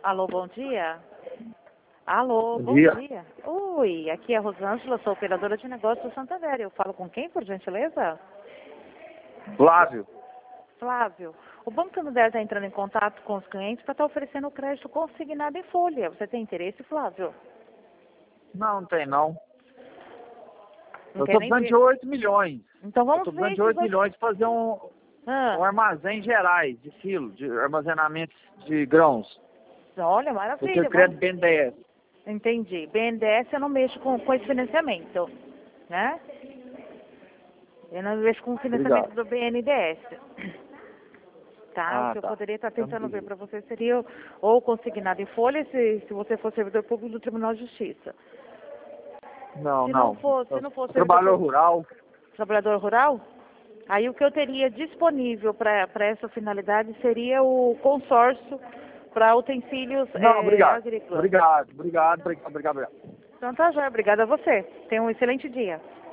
Alô, bom dia. Alô, Bom bom dia. dia. Oi, aqui é a Rosângela, sou operadora de negócios do Santander. Eu falo com quem, por gentileza? Flávio. Flávio. O Banco Santander está entrando em contato com os clientes para estar oferecendo crédito consignado em folha. Você tem interesse, Flávio? Não tem não. Não Eu quer tô nem precisando de ver? 8 milhões. Então Eu vamos tô ver precisando de esses 8 dois. milhões para fazer um Ah, armazém gerais de quilo, de armazenamento de grãos. olha, Eu tenho maravilha. crédito Vamos... BNDES. Entendi. BNDES eu não mexo com esse financiamento, né? Eu não mexo com o financiamento Obrigado. do BNDES. Tá, o Ah, que eu tá. poderia estar Então, tentando ver beleza. para você seria ou consignado em folha, se você for servidor público do Tribunal de Justiça. Não, Se não não. for, se Eu não for sou servidor trabalhador público, rural. trabalhador rural, aí o que eu teria disponível para essa finalidade seria o consórcio para utensílios Não, obrigado. agrícolas. Obrigado. Então tá, joia. Obrigada a você. Tenha um excelente dia.